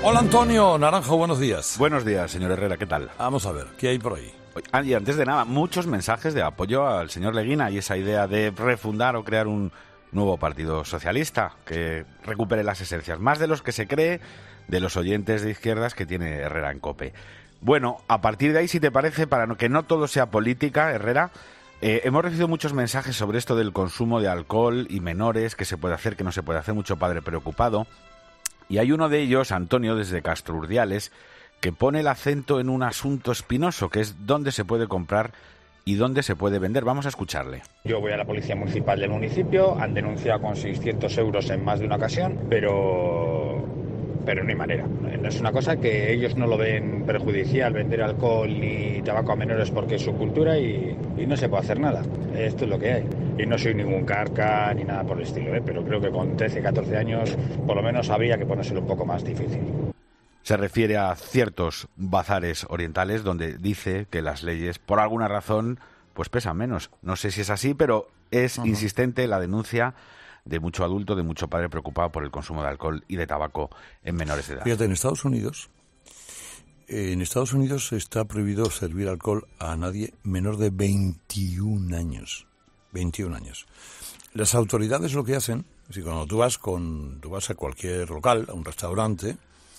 Hola Antonio Naranjo, buenos días. Buenos días, señor Herrera, ¿qué tal? Vamos a ver, ¿qué hay por ahí? Y antes de nada, muchos mensajes de apoyo al señor Leguina y esa idea de refundar o crear un nuevo partido socialista que recupere las esencias, más de los que se cree de los oyentes de izquierdas que tiene Herrera en COPE. Bueno, a partir de ahí, si te parece, para que no todo sea política, Herrera, hemos recibido muchos mensajes sobre esto del consumo de alcohol y menores, qué se puede hacer, qué no se puede hacer, mucho padre preocupado. Y hay uno de ellos, Antonio, desde Castrurdiales, que pone el acento en un asunto espinoso, que es dónde se puede comprar y dónde se puede vender. Vamos a escucharle. Yo voy a la Policía Municipal del municipio, han denunciado con 600 euros en más de una ocasión, pero no hay manera. No es una cosa que ellos no lo ven perjudicial, vender alcohol y tabaco a menores porque es su cultura y no se puede hacer nada. Esto es lo que hay. Y no soy ningún carca ni nada por el estilo, pero creo que con 13, 14 años por lo menos habría que ponérselo un poco más difícil. Se refiere a ciertos bazares orientales donde dice que las leyes, por alguna razón, pues pesan menos. No sé si es así, pero es insistente la denuncia de mucho adulto, de mucho padre preocupado por el consumo de alcohol y de tabaco en menores de edad. Fíjate, en Estados Unidos está prohibido servir alcohol a nadie menor de 21 años. 21 años. Las autoridades lo que hacen, es cuando tú vas a cualquier local, a un restaurante,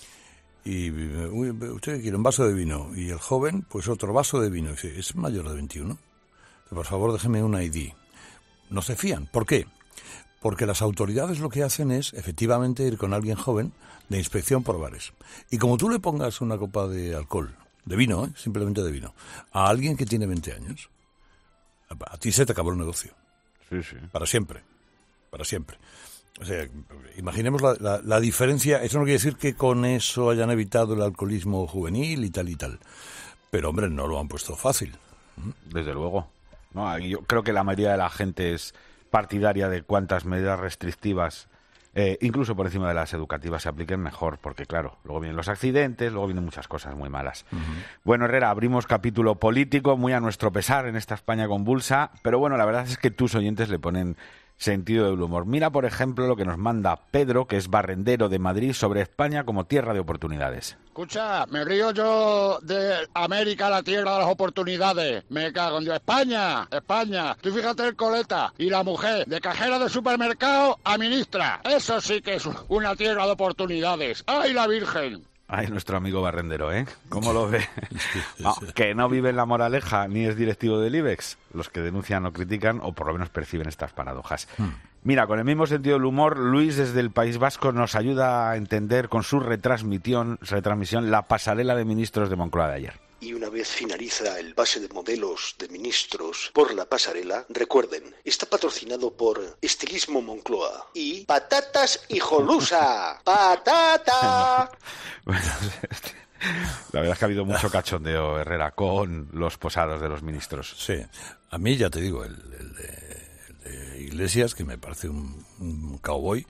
y usted quiere un vaso de vino, y el joven, pues otro vaso de vino, y dice, ¿es mayor de 21? Por favor, déjeme un ID. No se fían. ¿Por qué? Porque las autoridades lo que hacen es, efectivamente, ir con alguien joven de inspección por bares. Y como tú le pongas una copa de alcohol, de vino, simplemente de vino, a alguien que tiene 20 años, a ti se te acabó el negocio. Sí, sí. Para siempre. Para siempre. O sea, imaginemos la diferencia. Eso no quiere decir que con eso hayan evitado el alcoholismo juvenil y tal y tal. Pero, hombre, no lo han puesto fácil. Desde luego. No, yo creo que la mayoría de la gente es partidaria de cuantas medidas restrictivas, incluso por encima de las educativas, se apliquen mejor, porque claro, luego vienen los accidentes, luego vienen muchas cosas muy malas. Bueno, Herrera, abrimos capítulo político, muy a nuestro pesar en esta España convulsa, pero bueno, la verdad es que tus oyentes le ponen sentido del humor. Mira, por ejemplo, lo que nos manda Pedro, que es barrendero de Madrid, sobre España como tierra de oportunidades. Escucha, me río yo de América, la tierra de las oportunidades. Me cago en Dios. España. Tú fíjate el coleta y la mujer, de cajera de supermercado a ministra. Eso sí que es una tierra de oportunidades. ¡Ay, la Virgen! Ay, nuestro amigo barrendero, ¿eh? ¿Cómo lo ve? No, que no vive en La Moraleja ni es directivo del IBEX. Los que denuncian o critican, o por lo menos perciben estas paradojas. Mira, con el mismo sentido del humor, Luis desde el País Vasco nos ayuda a entender con su retransmisión la pasarela de ministros de Moncloa de ayer. Y una vez finaliza el pase de modelos de ministros por la pasarela, recuerden, está patrocinado por Estilismo Moncloa y Patatas Hijolusa. ¡Patata! Bueno, la verdad es que ha habido mucho cachondeo, Herrera, con los posados de los ministros. Sí, a mí ya te digo, el de Iglesias, que me parece un cowboy,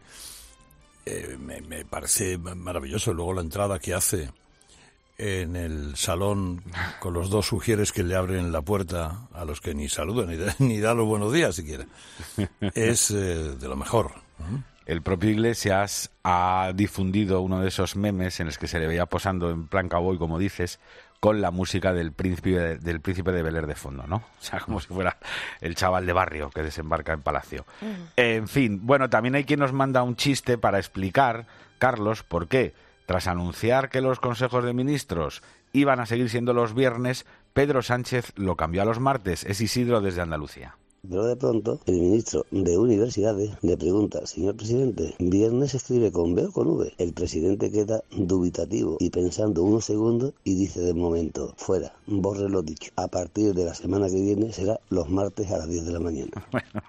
me parece maravilloso. Luego la entrada que hace en el salón con los dos sugieres que le abren la puerta a los que ni saludan ni da los buenos días siquiera. Es de lo mejor. El propio Iglesias ha difundido uno de esos memes en los que se le veía posando en plan cowboy, como dices, con la música del príncipe de Bel-Air de fondo, ¿no? O sea, como si fuera el chaval de barrio que desembarca en Palacio. En fin, bueno, también hay quien nos manda un chiste para explicar, Carlos, por qué, tras anunciar que los consejos de ministros iban a seguir siendo los viernes, Pedro Sánchez lo cambió a los martes. Es Isidro desde Andalucía. Pero de pronto, el ministro de Universidades le pregunta, señor presidente, ¿viernes se escribe con B o con V? El presidente queda dubitativo y pensando unos segundos y dice de momento, fuera, borre lo dicho. A partir de la semana que viene será los martes a las 10 de la mañana. Bueno,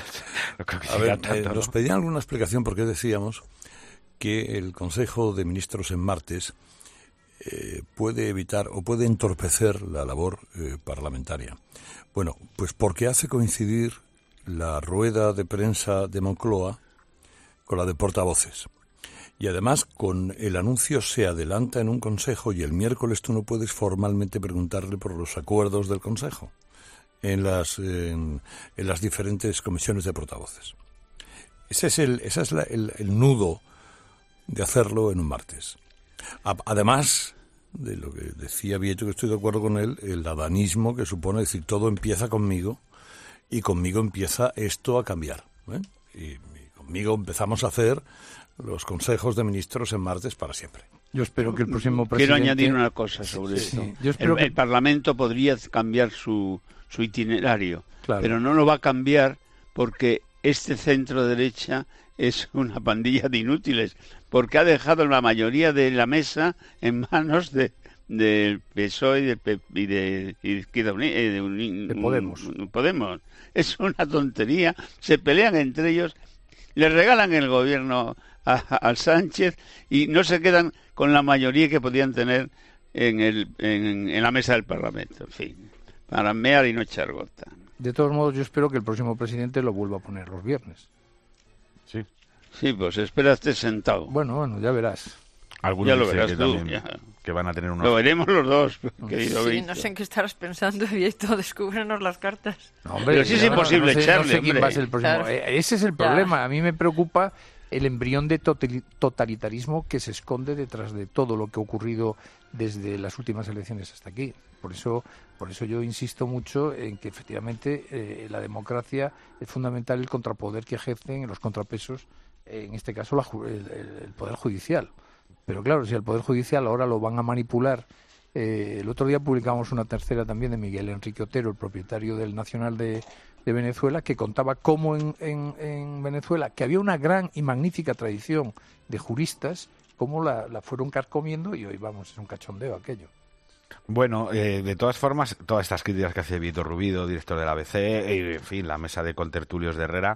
a ver, nos pedían alguna explicación porque decíamos que el Consejo de Ministros en martes puede evitar o puede entorpecer la labor parlamentaria. Bueno, pues porque hace coincidir la rueda de prensa de Moncloa con la de portavoces. Y además, con el anuncio se adelanta en un consejo y el miércoles tú no puedes formalmente preguntarle por los acuerdos del consejo en las diferentes comisiones de portavoces. Ese es el nudo de hacerlo en un martes. Además de lo que decía Vieto, que estoy de acuerdo con él, el adanismo que supone decir todo empieza conmigo y conmigo empieza esto a cambiar, ¿eh? Y conmigo empezamos a hacer los consejos de ministros en martes para siempre. Yo espero que el próximo presidente... Quiero añadir una cosa sobre esto. Yo espero El Parlamento podría cambiar su itinerario, Claro. pero no lo va a cambiar porque este centro derecha es una pandilla de inútiles, porque ha dejado la mayoría de la mesa en manos del PSOE y de Izquierda Unida, de Podemos. Podemos. Es una tontería, se pelean entre ellos, le regalan el gobierno al Sánchez y no se quedan con la mayoría que podían tener en la mesa del Parlamento. En fin, para mear y no echar gota. De todos modos, yo espero que el próximo presidente lo vuelva a poner los viernes. Sí. Sí, pues espérate sentado. Bueno, ya verás. Algunos Ya lo dicen verás que tú, también ya. que van a tener unos... Lo veremos los dos, querido Sí, Víctor. no sé en qué estarás pensando, Vieto, descúbrenos las cartas. No, hombre, Pero sí es ya imposible no sé echarle, quién hombre. va a ser el próximo. Claro. Ese es el problema. A mí me preocupa el embrión de totalitarismo que se esconde detrás de todo lo que ha ocurrido desde las últimas elecciones hasta aquí. Por eso yo insisto mucho en que efectivamente la democracia es fundamental, el contrapoder que ejercen los contrapesos, en este caso el Poder Judicial. Pero claro, si el Poder Judicial ahora lo van a manipular. El otro día publicamos una tercera también de Miguel Enrique Otero, el propietario del Nacional de Venezuela, que contaba cómo en Venezuela, que había una gran y magnífica tradición de juristas, cómo la fueron carcomiendo y hoy vamos, es un cachondeo aquello. Bueno, de todas formas, todas estas críticas que hace Vieto Rubido, director del ABC, y, en fin, la mesa de contertulios de Herrera,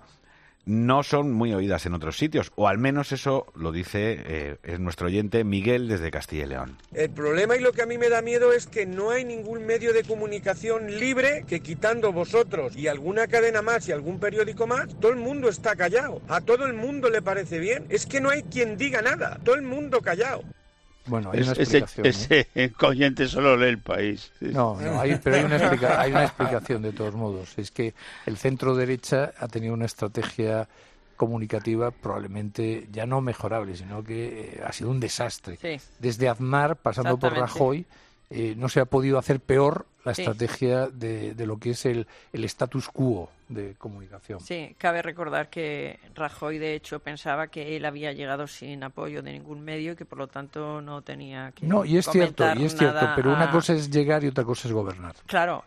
no son muy oídas en otros sitios, o al menos eso lo dice nuestro oyente Miguel desde Castilla y León. El problema y lo que a mí me da miedo es que no hay ningún medio de comunicación libre que, quitando vosotros y alguna cadena más y algún periódico más, todo el mundo está callado. A todo el mundo le parece bien. Es que no hay quien diga nada. Todo el mundo callado. Bueno, hay una explicación. Ese oyente solo lee El País. No, pero hay una explicación de todos modos. Es que el centro derecha ha tenido una estrategia comunicativa probablemente ya no mejorable, sino que ha sido un desastre. Sí. Desde Aznar, pasando por Rajoy, no se ha podido hacer peor la estrategia de lo que es el status quo de comunicación. Sí, cabe recordar que Rajoy, de hecho, pensaba que él había llegado sin apoyo de ningún medio y que, por lo tanto, no tenía que No, y es cierto, pero una cosa es llegar y otra cosa es gobernar. Claro,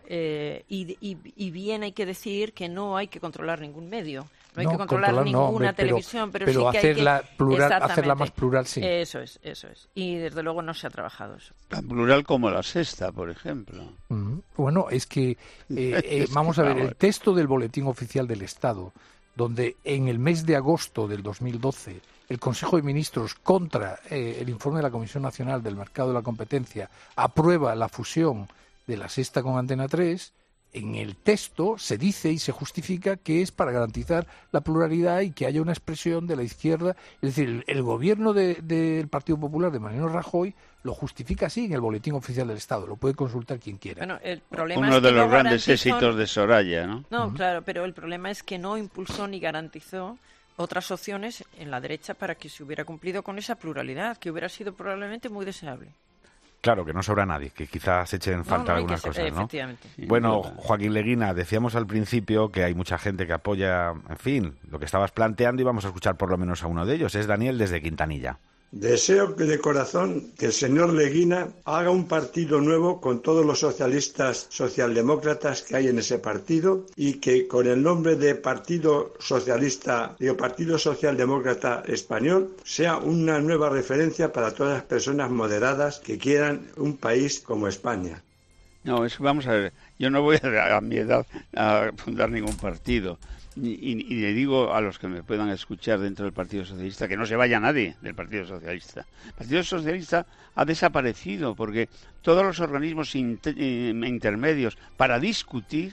y bien hay que decir que no hay que controlar ningún medio. No hay que controlar ninguna televisión, pero sí que hacerla hay que... plural, hacerla más plural, sí. Eso es. Y, desde luego, no se ha trabajado eso. Tan plural como La Sexta, por ejemplo. Bueno, es que, vamos a ver, el texto del Boletín Oficial del Estado, donde en el mes de agosto del 2012 el Consejo de Ministros, contra el informe de la Comisión Nacional del Mercado de la Competencia, aprueba la fusión de La Sexta con Antena 3, en el texto se dice y se justifica que es para garantizar la pluralidad y que haya una expresión de la izquierda. Es decir, el gobierno del Partido Popular de Mariano Rajoy lo justifica así en el Boletín Oficial del Estado. Lo puede consultar quien quiera. Bueno, el problema Uno es que de los no grandes garantizó... éxitos de Soraya, ¿no? No, claro, pero el problema es que no impulsó ni garantizó otras opciones en la derecha para que se hubiera cumplido con esa pluralidad, que hubiera sido probablemente muy deseable. Claro, que no sobra nadie, que quizás echen falta algunas cosas, ¿no? Efectivamente. Bueno, Joaquín Leguina, decíamos al principio que hay mucha gente que apoya, en fin, lo que estabas planteando y vamos a escuchar por lo menos a uno de ellos. Es Daniel desde Quintanilla. Deseo que de corazón que el señor Leguina haga un partido nuevo con todos los socialistas socialdemócratas que hay en ese partido y que con el nombre de Partido Socialista y Partido Socialdemócrata Español sea una nueva referencia para todas las personas moderadas que quieran un país como España. No, vamos a ver, yo no voy a mi edad a fundar ningún partido. Y le digo a los que me puedan escuchar dentro del Partido Socialista que no se vaya nadie del Partido Socialista. El Partido Socialista ha desaparecido porque todos los organismos intermedios para discutir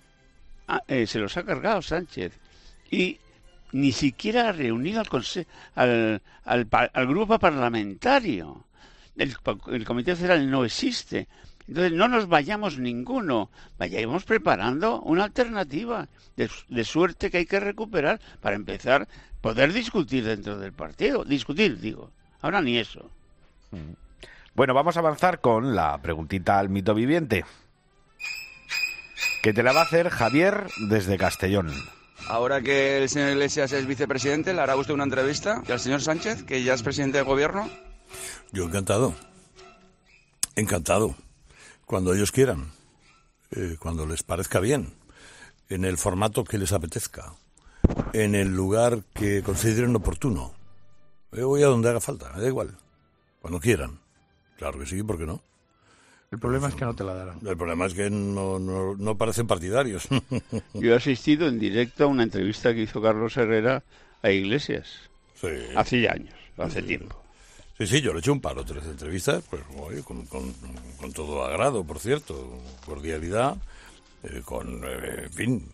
se los ha cargado Sánchez. Y ni siquiera ha reunido al grupo parlamentario. El Comité Federal no existe. Entonces no nos vayamos ninguno, vayamos preparando una alternativa de suerte que hay que recuperar para empezar poder discutir dentro del partido. Discutir, digo. Ahora ni eso. Bueno, vamos a avanzar con la preguntita al mito viviente, que te la va a hacer Javier desde Castellón. Ahora que el señor Iglesias es vicepresidente, ¿le hará usted una entrevista? ¿Y al señor Sánchez, que ya es presidente del gobierno? Yo encantado. Encantado. Cuando ellos quieran. Cuando les parezca bien. En el formato que les apetezca. En el lugar que consideren oportuno. Yo voy a donde haga falta, me da igual. Cuando quieran. Claro que sí, ¿por qué no? El problema es que no te la darán. El problema es que no parecen partidarios. Yo he asistido en directo a una entrevista que hizo Carlos Herrera a Iglesias. Sí. Hace ya años, hace tiempo. Sí, yo le he hecho un par o tres entrevistas, pues oye, con todo agrado, por cierto, cordialidad, en fin,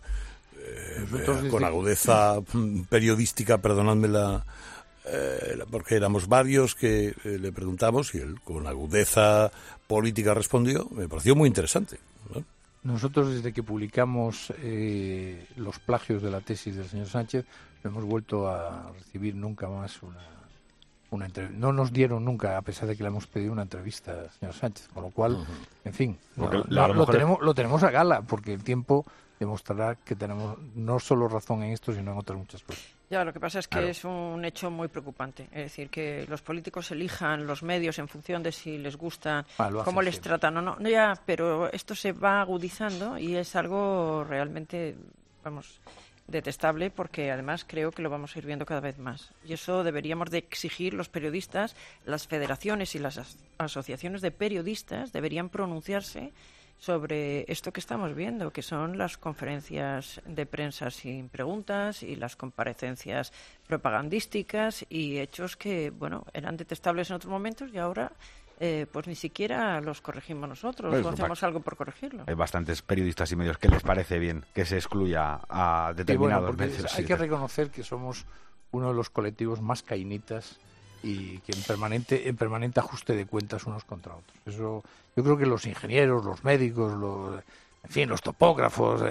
con agudeza periodística, perdonadme porque éramos varios que le preguntamos y él con agudeza política respondió. Me pareció muy interesante, ¿no? Nosotros, desde que publicamos los plagios de la tesis del señor Sánchez, no hemos vuelto a recibir nunca más una entrevista. No nos dieron nunca, a pesar de que le hemos pedido una entrevista al señor Sánchez, con lo cual, en fin, lo tenemos a gala, porque el tiempo demostrará que tenemos no solo razón en esto, sino en otras muchas cosas. Ya, lo que pasa es que es un hecho muy preocupante. Es decir, que los políticos elijan los medios en función de si les gusta, cómo les tratan o no. Ya, pero esto se va agudizando y es algo realmente, detestable, porque además creo que lo vamos a ir viendo cada vez más. Y eso deberíamos de exigir los periodistas, las federaciones y las asociaciones de periodistas deberían pronunciarse sobre esto que estamos viendo, que son las conferencias de prensa sin preguntas y las comparecencias propagandísticas y hechos que, eran detestables en otros momentos y ahora pues ni siquiera los corregimos nosotros, o hacemos algo por corregirlo. Hay bastantes periodistas y medios que les parece bien que se excluya a determinados medios. Hay que reconocer que somos uno de los colectivos más cainitas y que en permanente ajuste de cuentas unos contra otros. Eso, yo creo que los ingenieros, los médicos, los topógrafos,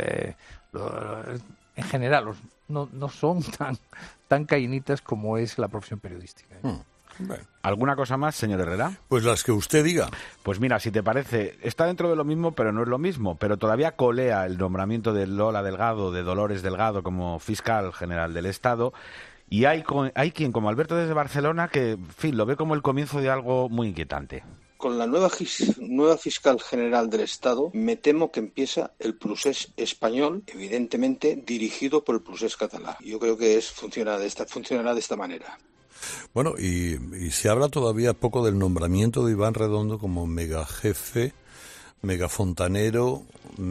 en general, no son tan cainitas como es la profesión periodística. ¿Alguna cosa más, señor Herrera? Pues las que usted diga. Pues mira, si te parece, está dentro de lo mismo, pero no es lo mismo. Pero todavía colea el nombramiento de Lola Delgado, de Dolores Delgado, como fiscal general del Estado. Y hay quien, como Alberto desde Barcelona, que, en fin, lo ve como el comienzo de algo muy inquietante. Con la nueva fiscal general del Estado, me temo que empieza el procés español, evidentemente dirigido por el procés catalán. Yo creo que funcionará de esta manera. Bueno, y se habla todavía poco del nombramiento de Iván Redondo como megajefe, megafontanero.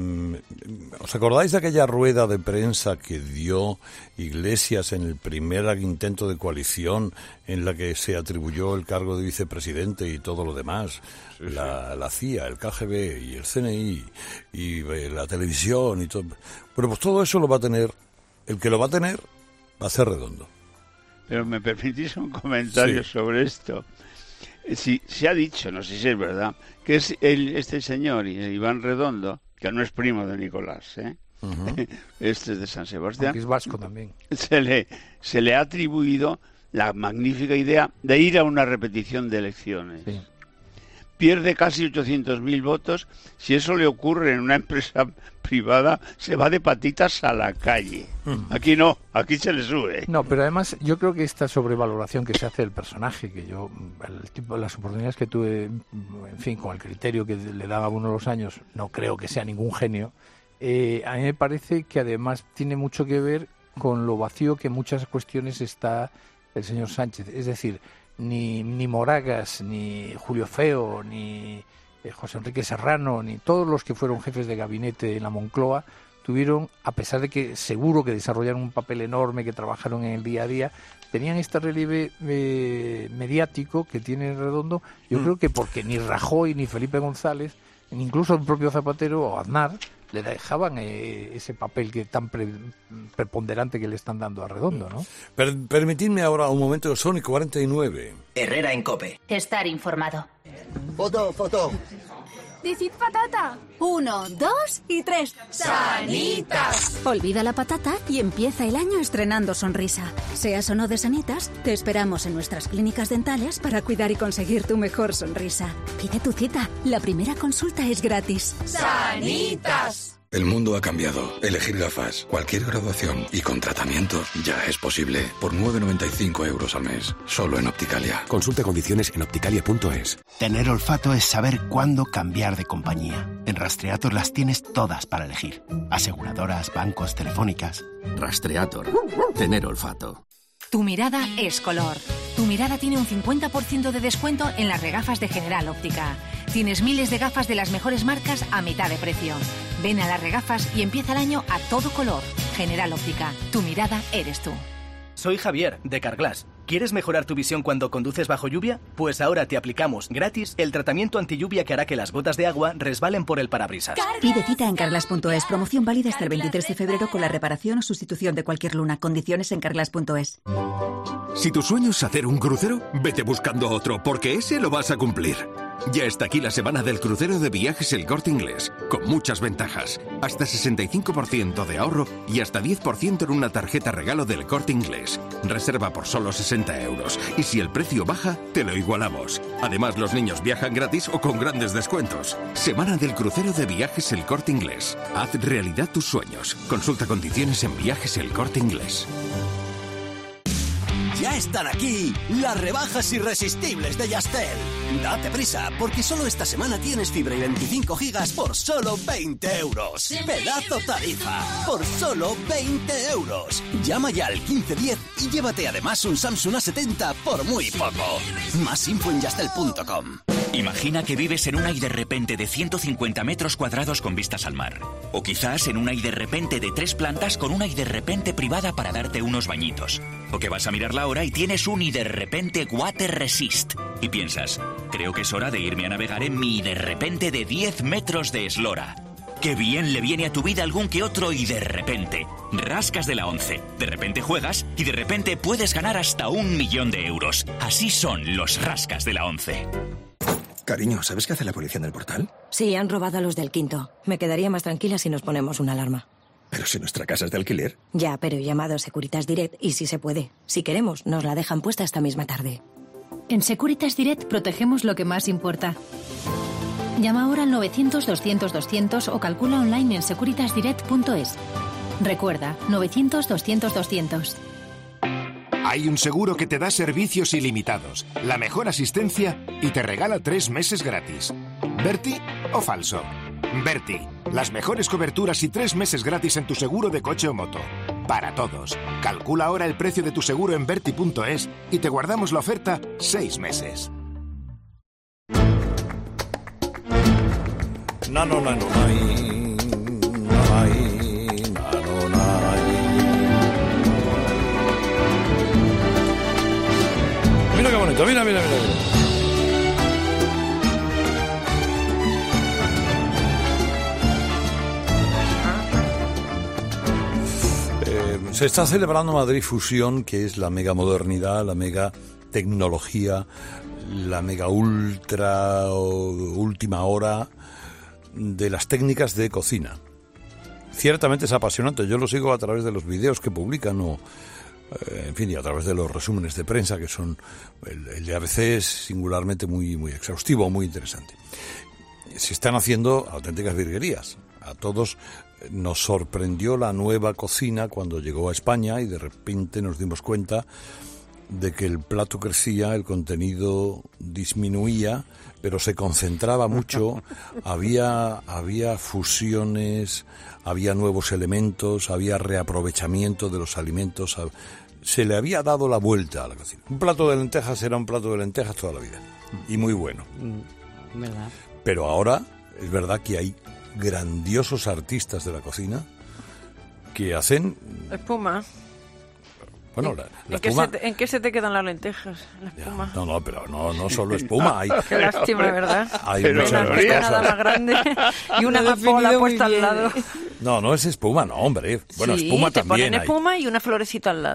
¿Os acordáis de aquella rueda de prensa que dio Iglesias en el primer intento de coalición en la que se atribuyó el cargo de vicepresidente y todo lo demás? Sí, la CIA, el KGB y el CNI y la televisión y todo. Bueno, pues todo eso lo va a tener, el que lo va a tener va a ser Redondo. Pero me permitís un comentario sobre esto. Si se ha dicho, no sé si es verdad, que es este señor, Iván Redondo, que no es primo de Nicolás, este es de San Sebastián. Aunque es vasco también. Se le ha atribuido la magnífica idea de ir a una repetición de elecciones. Sí. Pierde casi 800.000 votos. Si eso le ocurre en una empresa privada, se va de patitas a la calle. Aquí no, aquí se le sube. No, pero además yo creo que esta sobrevaloración que se hace del personaje, que yo, las oportunidades que tuve, en fin, con el criterio que le daba uno de los años, no creo que sea ningún genio. A mí me parece que además tiene mucho que ver con lo vacío que en muchas cuestiones está el señor Sánchez. Es decir, ni Moragas, ni Julio Feo, ni José Enrique Serrano, ni todos los que fueron jefes de gabinete en la Moncloa tuvieron, a pesar de que seguro que desarrollaron un papel enorme, que trabajaron en el día a día, tenían este relieve mediático que tiene Redondo. Yo creo que porque ni Rajoy ni Felipe González, ni incluso el propio Zapatero o Aznar, le dejaban ese papel que tan preponderante que le están dando a Redondo, ¿no? Permitidme ahora un momento, Sony 49. Herrera en COPE. Estar informado. Foto. Decid patata. 1, 2 y 3. ¡Sanitas! Olvida la patata y empieza el año estrenando sonrisa. Seas o no de Sanitas, te esperamos en nuestras clínicas dentales para cuidar y conseguir tu mejor sonrisa. Pide tu cita. La primera consulta es gratis. ¡Sanitas! El mundo ha cambiado. Elegir gafas, cualquier graduación y con tratamiento ya es posible. Por 9,95 € al mes. Solo en Opticalia. Consulta condiciones en opticalia.es. Tener olfato es saber cuándo cambiar de compañía. En Rastreator las tienes todas para elegir. Aseguradoras, bancos, telefónicas. Rastreator. Tener olfato. Tu mirada es color. Tu mirada tiene un 50% de descuento en las regafas de General Óptica. Tienes miles de gafas de las mejores marcas a mitad de precio. Ven a las regafas y empieza el año a todo color. General Óptica. Tu mirada eres tú. Soy Javier, de Carglass. ¿Quieres mejorar tu visión cuando conduces bajo lluvia? Pues ahora te aplicamos gratis el tratamiento antilluvia que hará que las gotas de agua resbalen por el parabrisas. Pide cita en Carglass.es. Promoción válida hasta el 23 de febrero con la reparación o sustitución de cualquier luna. Condiciones en Carglass.es. Si tu sueño es hacer un crucero, vete buscando otro, porque ese lo vas a cumplir. Ya está aquí la semana del crucero de Viajes El Corte Inglés, con muchas ventajas. Hasta 65% de ahorro y hasta 10% en una tarjeta regalo del Corte Inglés. Reserva por solo 60 €. Y si el precio baja, te lo igualamos. Además, los niños viajan gratis o con grandes descuentos. Semana del crucero de Viajes El Corte Inglés. Haz realidad tus sueños. Consulta condiciones en Viajes El Corte Inglés. Ya están aquí las rebajas irresistibles de Yastel. Date prisa, porque solo esta semana tienes fibra y 25 gigas por solo 20 €. Pedazo tarifa, por solo 20 €. Llama ya al 1510 y llévate además un Samsung A70 por muy poco. Más info en yastel.com. Imagina que vives en una y de repente de 150 metros cuadrados con vistas al mar. O quizás en una y de repente de 3 plantas con una y de repente privada para darte unos bañitos. O que vas a mirar la hora y tienes un y de repente Water Resist. Y piensas, creo que es hora de irme a navegar en mi y de repente de 10 metros de eslora. ¡Qué bien le viene a tu vida algún que otro y de repente! Rascas de la 11. De repente juegas y de repente puedes ganar hasta 1 millón de euros. Así son los rascas de la 11. Cariño, ¿sabes qué hace la policía en el portal? Sí, han robado a los del quinto. Me quedaría más tranquila si nos ponemos una alarma. Pero si nuestra casa es de alquiler. Ya, pero he llamado a Securitas Direct y sí se puede. Si queremos, nos la dejan puesta esta misma tarde. En Securitas Direct protegemos lo que más importa. Llama ahora al 900-200-200 o calcula online en securitasdirect.es. Recuerda, 900-200-200. Hay un seguro que te da servicios ilimitados, la mejor asistencia y te regala 3 meses gratis. ¿Berti o falso? Berti, las mejores coberturas y 3 meses gratis en tu seguro de coche o moto. Para todos. Calcula ahora el precio de tu seguro en berti.es y te guardamos la oferta 6 meses. Mira qué bonito, mira. Se está celebrando Madrid Fusión, que es la mega modernidad, la mega tecnología, la mega ultra o última hora de las técnicas de cocina. Ciertamente es apasionante, yo lo sigo a través de los vídeos que publican o en fin, y a través de los resúmenes de prensa, que son el de ABC es singularmente muy exhaustivo, muy interesante. Se están haciendo auténticas virguerías. A todos nos sorprendió la nueva cocina cuando llegó a España y de repente nos dimos cuenta de que el plato crecía, el contenido disminuía, pero se concentraba mucho, había fusiones, había nuevos elementos, había reaprovechamiento de los alimentos, se le había dado la vuelta a la cocina. Un plato de lentejas era un plato de lentejas toda la vida, y muy bueno. ¿Verdad? Pero ahora es verdad que hay grandiosos artistas de la cocina que hacen... Espuma. Bueno, la espuma... ¿En qué se te quedan las lentejas? La espuma. Ya, no, pero no solo espuma. Hay, qué lástima, ¿verdad? Hay muchas cosas. Nada más grande y una amapola puesta al lado. No es espuma, no, hombre. Bueno, sí, espuma te también ponen espuma y una florecita al lado.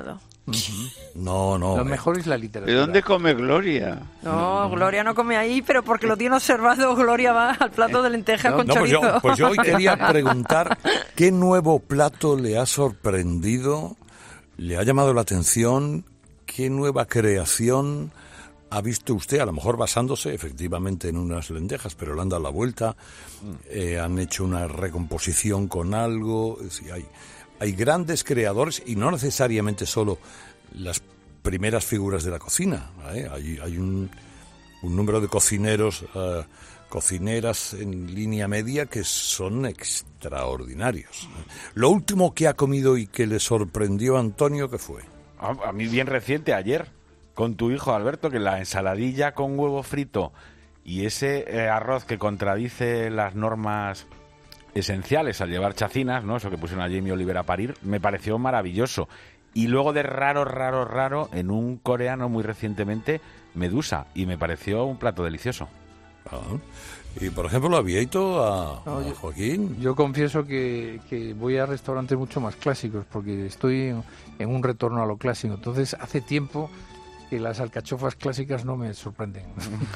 No. Lo mejor es la literatura. ¿De dónde come Gloria? No, Gloria no come ahí, pero porque lo tiene observado, Gloria va al plato de lentejas con chorizo. Pues yo hoy quería preguntar qué nuevo plato le ha sorprendido, le ha llamado la atención, qué nueva creación ha visto usted, a lo mejor basándose efectivamente en unas lentejas, pero le han dado la vuelta, han hecho una recomposición con algo. Sí, hay grandes creadores y no necesariamente solo las primeras figuras de la cocina. Hay un número de cocineros, cocineras en línea media que son extraordinarios. Lo último que ha comido y que le sorprendió a Antonio, ¿qué fue? A mí bien reciente, ayer, con tu hijo Alberto, que la ensaladilla con huevo frito y ese arroz que contradice las normas esenciales al llevar chacinas, ¿no? Eso que pusieron a Jamie Oliver a parir, me pareció maravilloso. Y luego de raro, en un coreano muy recientemente, medusa, y me pareció un plato delicioso. Y por ejemplo, ¿lo había ido a Joaquín? Yo confieso que voy a restaurantes mucho más clásicos, porque estoy en un retorno a lo clásico. Entonces, hace tiempo que las alcachofas clásicas no me sorprenden.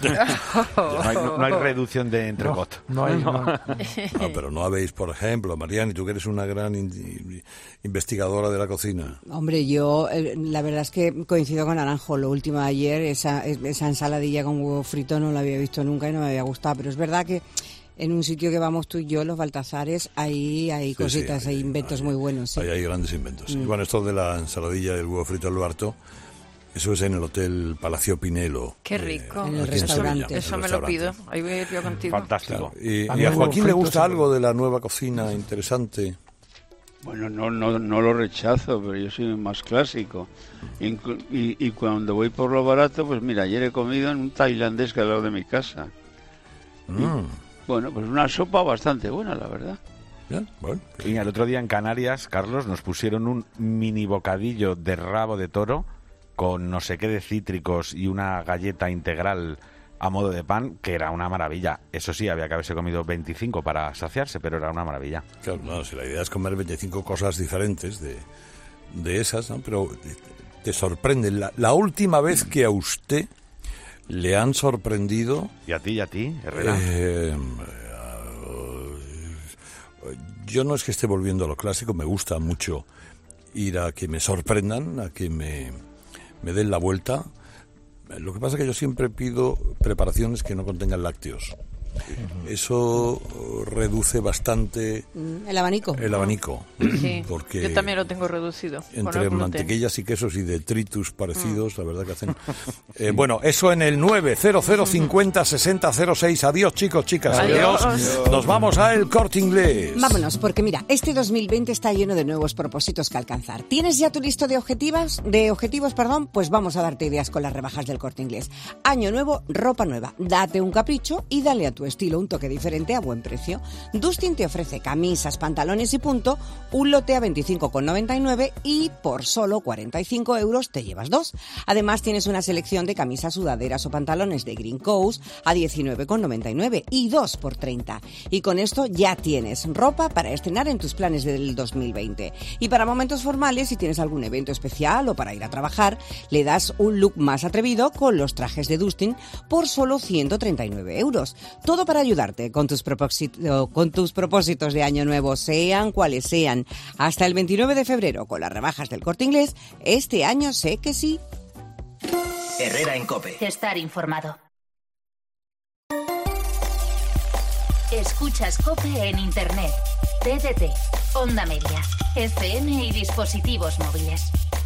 No hay reducción de entrecot. No hay. Pero no habéis, por ejemplo, Mariani, tú que eres una gran investigadora de la cocina. Hombre, yo la verdad es que coincido con Naranjo. Lo último de ayer, esa ensaladilla con huevo frito no la había visto nunca y no me había gustado. Pero es verdad que en un sitio que vamos tú y yo, los Baltazares, ahí hay cositas, hay inventos muy buenos. Sí. Hay grandes inventos. Y bueno, esto de la ensaladilla del huevo frito al Luarto, eso es en el Hotel Palacio Pinelo. Qué rico. En el restaurante. Eso me lo pido. Ahí voy yo contigo. Fantástico. Claro. ¿Y a Joaquín le gusta algo de la nueva cocina interesante? Bueno, no lo rechazo, pero yo soy más clásico. Y cuando voy por lo barato, pues mira, ayer he comido en un tailandés que al lado de mi casa. Bueno, pues una sopa bastante buena, la verdad. Bueno. Y el otro día en Canarias, Carlos, nos pusieron un mini bocadillo de rabo de toro con no sé qué de cítricos y una galleta integral a modo de pan, que era una maravilla. Eso sí, había que haberse comido 25 para saciarse, pero era una maravilla. Claro, no, si la idea es comer 25 cosas diferentes de esas, ¿no? Pero te sorprende. La última vez que a usted le han sorprendido... ¿Y a ti, Herrera? Yo no es que esté volviendo a lo clásico, me gusta mucho ir a que me sorprendan, a que me den la vuelta. Lo que pasa es que yo siempre pido preparaciones que no contengan lácteos. Eso reduce bastante el abanico. Sí, porque yo también lo tengo reducido. Entre mantequillas y quesos y detritus parecidos, la verdad que hacen... bueno, eso en el 900506006. Adiós, chicos, chicas. Adiós. Nos vamos a El Corte Inglés. Vámonos, porque mira, este 2020 está lleno de nuevos propósitos que alcanzar. ¿Tienes ya tu listo de objetivos? Pues vamos a darte ideas con las rebajas del Corte Inglés. Año nuevo, ropa nueva. Date un capricho y dale a tu estilo un toque diferente a buen precio. Dustin te ofrece camisas, pantalones y punto, un lote a 25,99 y por solo 45 € te llevas 2. Además tienes una selección de camisas, sudaderas o pantalones de Green Coast a 19,99 y 2 por 30. Y con esto ya tienes ropa para estrenar en tus planes del 2020. Y para momentos formales, si tienes algún evento especial o para ir a trabajar, le das un look más atrevido con los trajes de Dustin por solo 139 €. Todo para ayudarte con tus propósitos de año nuevo, sean cuales sean. Hasta el 29 de febrero, con las rebajas del Corte Inglés, este año sé que sí. Herrera en COPE. Estar informado. Escuchas COPE en Internet, TDT, Onda Media, FM y dispositivos móviles.